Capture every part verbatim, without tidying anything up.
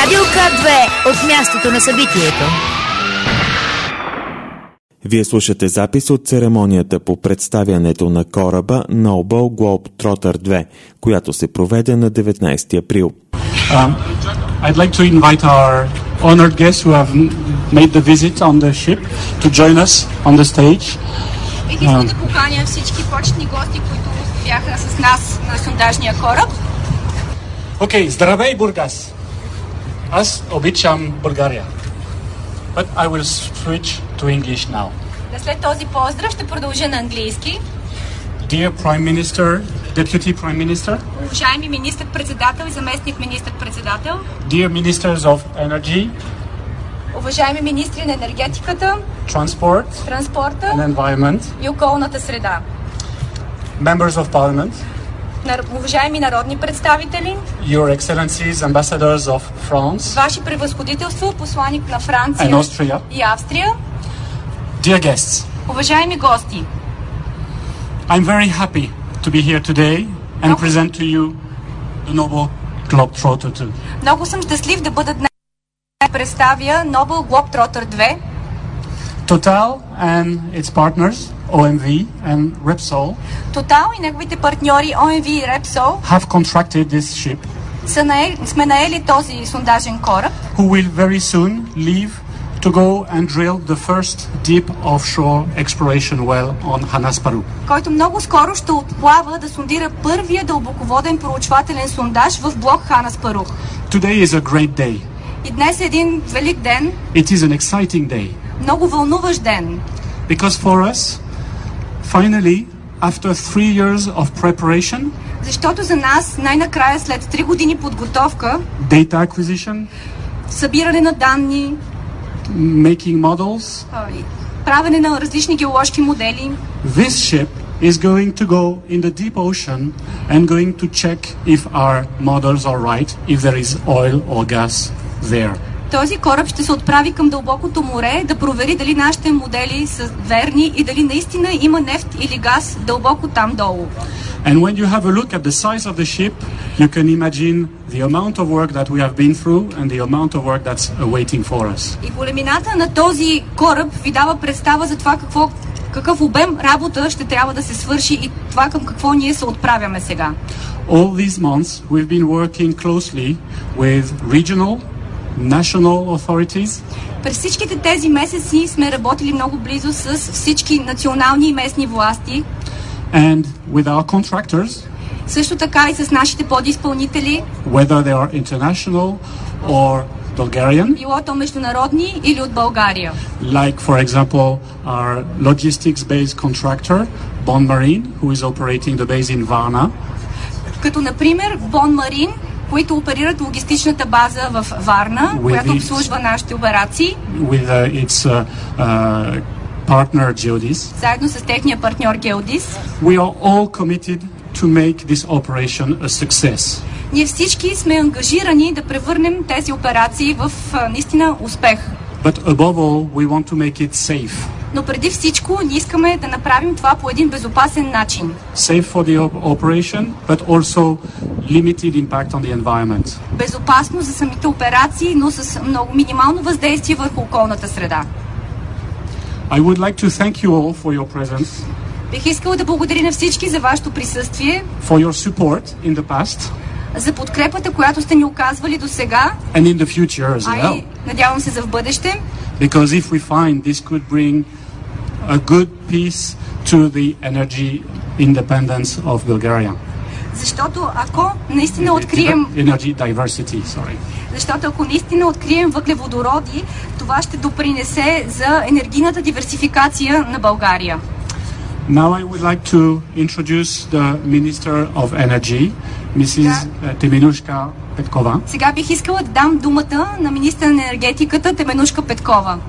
Радио К две от мястото на събитието. Вие слушате запис от церемонията по представянето на кораба Noble Globetrotter две, която се проведе на деветнайсети април. Um, I'd like to invite our honored guests who have made the visit on the ship to join us on the stage. Бих искал да поканя всички почетни гости, които бяха с нас на сондажния кораб. Окей, okay, здравей, Бургас! Аз обичам България. But I will switch to English now. След този поздрав ще продължа на английски. Dear Prime Minister, Deputy Prime Minister, уважаеми министър-председател и заместник министър-председател, Dear Ministers of Energy, уважаеми министри на енергетиката, Transport, транспорта and Environment, и околната среда, Members of Parliament, уважаеми народни представители, Your Excellencies, Ambassadors of France, ваши превъзходителство, посланик на Франция and Austria, и Австрия, dear guests, уважаеми гости. I'm very happy to be here today and Много... present to you the Noble Globetrotter two. Много съм щастлив да бъда днес да представя Noble Globetrotter две. Total and its partners, O M V and Repsol, Total и неговите партньори О Ем Ви и Repsol have contracted this ship, са наели, сме наели този сондажен кораб, who will very soon leave to go and drill the first deep offshore exploration well on Hanasparu. който много скоро ще отплава да сондира първия дълбоководен проучвателен сондаж в блок Ханаспарух. Today is a great day. И днес е един велик ден, It is an exciting day. много вълнуващ ден. Because for us, finally, after three years of preparation, защото за нас най-накрая след три години подготовка, data acquisition, събиране на данни, making models, правене на различни геоложки модели, this ship is going to go in the deep ocean and going to check if our models are right, if there is oil or gas there. този кораб ще се отправи към дълбокото море да провери дали нашите модели са верни и дали наистина има нефт или газ дълбоко там долу. And when you have a look at the size of the ship, you can imagine the amount of work that we have been through and the amount of work that's awaiting for us. И големината на този кораб ви дава представа за това какво, какъв обем работа ще трябва да се свърши и това към какво ние се отправяме сега. All these months we've been working closely with regional, national authorities. През всичките тези месеци сме работили много близо с всички национални и местни власти. And with our contractors, също така и с нашите подизпълнители, whether they are international or Bulgarian, било то международни или от България. Like for example our logistics-based contractor, Bon Marine, who is operating the base in Varna. Като например Bon Marine, които оперират логистичната база в Варна, with която обслужва нашите операции. With uh, its uh, uh, partner Geodis. Заедно с техния партньор Geodis. We are all committed to make this operation a success. Ние всички сме ангажирани да превърнем тези операции в наистина успех. But above all, we want to make it safe. Но преди всичко ние искаме да направим това по един безопасен начин. Safe for the operation, but also limited impact on the environment. Безопасно за самите операции, но с много минимално въздействие върху околната среда. I would like to thank you all for your presence. Бих искала да благодаря на всички за вашето присъствие. For your support in the past. За подкрепата, която сте ни оказвали до сега. And in the future as well. Ай, надявам се за в бъдеще. Because if we find this could bring a good peace to the energy independence of Bulgaria. Защото ако наистина открием energy diversity, sorry. Защото ако наистина открием въглеводороди, това ще допринесе за енергийната диверсификация на България. Now I would like to introduce the Minister of Energy, мисис Теменушка Петкова. Сега бих искала да дам думата на министър на енергетиката Теменушка Петкова.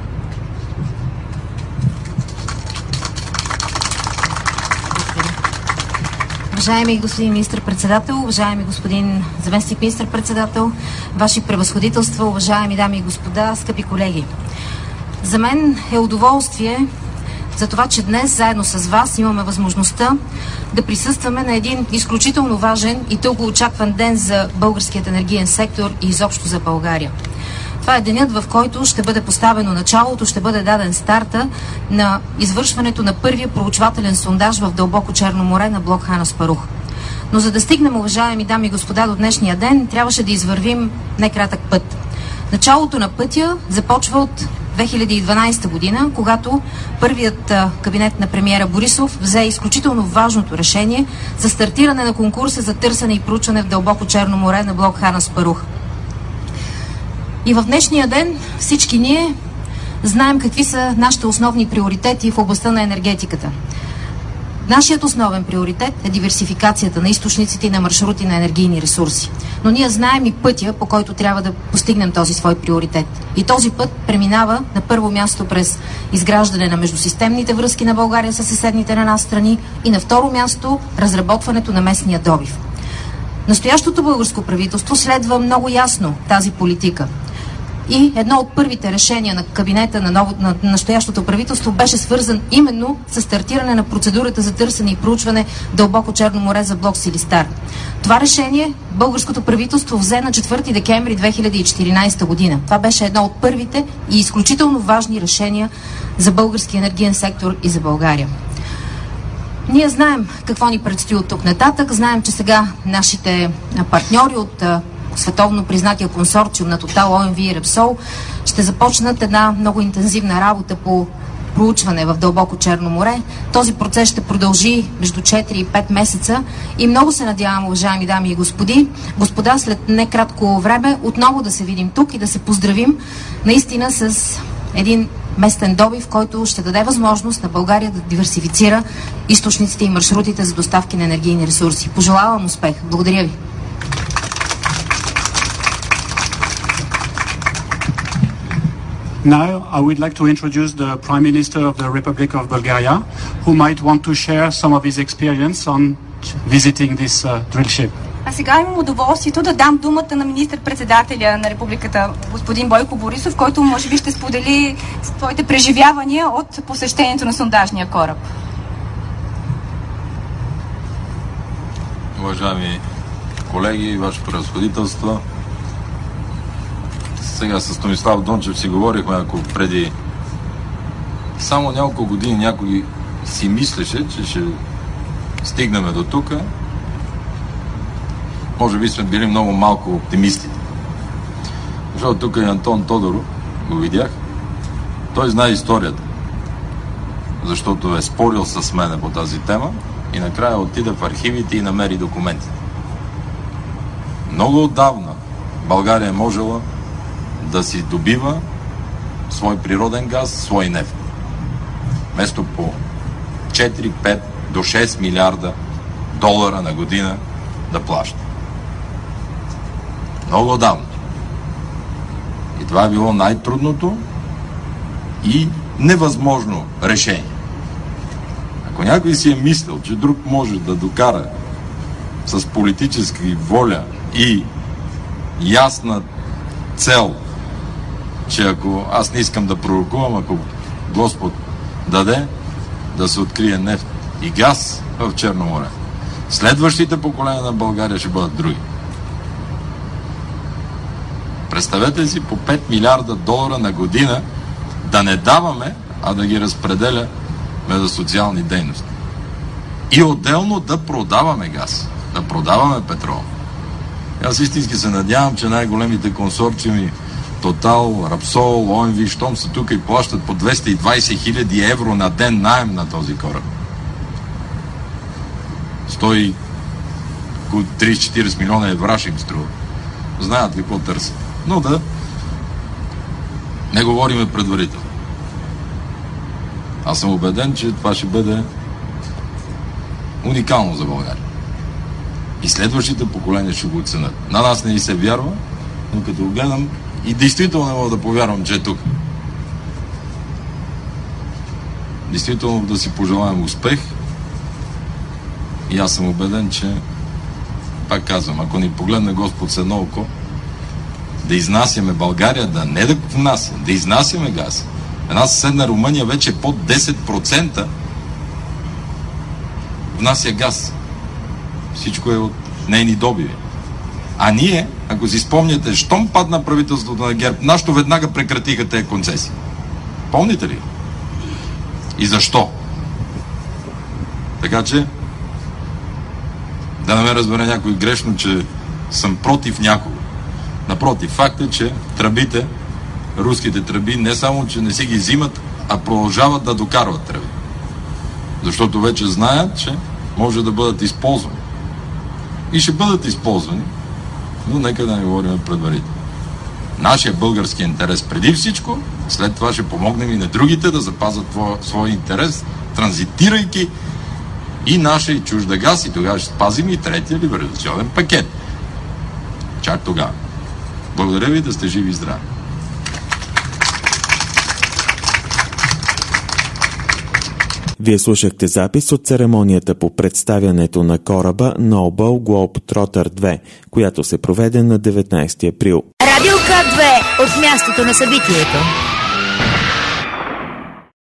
Уважаеми господин министър-председател, уважаеми господин заместник министър-председател, ваши превъзходителства, уважаеми дами и господа, скъпи колеги. За мен е удоволствие за това, че днес заедно с вас имаме възможността да присъстваме на един изключително важен и дълго очакван ден за българският енергиен сектор и изобщо за България. Това е денят, в който ще бъде поставено началото, ще бъде даден старта на извършването на първия проучвателен сондаж в дълбоко Черно море на блок Хан Аспарух. Но за да стигнем, уважаеми дами и господа, до днешния ден, трябваше да извървим некратък път. Началото на пътя започва от две хиляди и дванадесета година, когато първият кабинет на премиера Борисов взе изключително важното решение за стартиране на конкурса за търсене и проучване в дълбоко Черно море на блок Хан Аспарух. И в днешния ден всички ние знаем какви са нашите основни приоритети в областта на енергетиката. Нашият основен приоритет е диверсификацията на източниците и на маршрути на енергийни ресурси. Но ние знаем и пътя, по който трябва да постигнем този свой приоритет. И този път преминава на първо място през изграждане на междусистемните връзки на България със съседните на нас страни и на второ място разработването на местния добив. Настоящото българско правителство следва много ясно тази политика. И едно от първите решения на кабинета на, ново, на настоящото правителство беше свързан именно с стартиране на процедурата за търсене и проучване дълбоко Черно море за блок Силистар. Това решение българското правителство взе на четвърти декември две хиляди и четиринадесета година. Това беше едно от първите и изключително важни решения за българския енергиен сектор и за България. Ние знаем какво ни предстои от тук нататък. Знаем, че сега нашите партньори от световно признатия консорциум на Тотал, О Ем Ви и Репсол ще започнат една много интензивна работа по проучване в дълбоко Черно море. Този процес ще продължи между четири и пет месеца и много се надявам, уважаеми дами и господи, господа, след некратко време отново да се видим тук и да се поздравим наистина с един местен добив, който ще даде възможност на България да диверсифицира източниците и маршрутите за доставки на енергийни ресурси. Пожелавам успех. Благодаря ви. Now, I would like to introduce the Prime Minister of the Republic of Bulgaria, who might want to share some of his experience on visiting this uh, drill ship. А сега имам удоволствието да дам думата на министър-председателя на Републиката, господин Бойко Борисов, който може би ще сподели своите преживявания от посещението на сондажния кораб. Уважаеми колеги, Ваше превъзходителство, сега с Томислав Дончев си говорихме, ако преди само няколко години някой си мислеше, че ще стигнем до тук, може би сме били много малко оптимисти. Защото тук и Антон Тодоров, го видях, той знае историята, защото е спорил с мене по тази тема и накрая отида в архивите и намери документи. Много отдавна България е можела да си добива свой природен газ, свой нефт. Вместо по четири, пет до шест милиарда долара на година да плаща. Много отдавна. И това е било най-трудното и невъзможно решение. Ако някой си е мислил, че друг може да докара с политическа воля и ясна цел, че ако аз не искам да пророкувам, ако Господ даде да се открие нефт и газ в Черно море, следващите поколения на България ще бъдат други. Представете си по пет милиарда долара на година да не даваме, а да ги разпределяме за социални дейности. И отделно да продаваме газ, да продаваме петрол. Аз истински се надявам, че най-големите консорциуми Тотал, Рапсол, О Ем Ви, щом са тук и плащат по двеста и двадесет хиляди евро на ден наем на този кораб. Стои тридесет-четиридесет милиона евро ще им струва. Знаят какво търсят. Но да не говориме предварително. Аз съм убеден, че това ще бъде уникално за България. И следващите поколения ще го оценят. На нас не ни се вярва, но като го гледам и действително не мога да повярвам, че е тук. Действително да си пожелаем успех и аз съм убеден, че пак казвам, ако ни погледне Господ с едно око, да изнасяме България, да не да внася, да изнасяме газ Една съседна Румъния вече под десет процента внася газ. Всичко е от нейни добиви. А ние, ако си спомняте, щом падна правителството на ГЕРБ, нашето веднага прекратиха тези концесии. Помните ли? И защо? Така че, да не ме разбере някой грешно, че съм против някого. Напротив, факт е, че тръбите, руските тръби, не само, че не си ги взимат, а продължават да докарват тръби. Защото вече знаят, че може да бъдат използвани. И ще бъдат използвани, но нека да не говорим предварително. Нашия български интерес преди всичко, след това ще помогнем и на другите да запазят своя интерес, транзитирайки и наша и чужда газ, и тогава ще спазим и третия либерализационен пакет. Чак тогава. Благодаря ви, да сте живи и здрави. Вие слушахте запис от церемонията по представянето на кораба Noble Globetrotter две, която се проведе на деветнайсети април. Радио К две от мястото на събитието.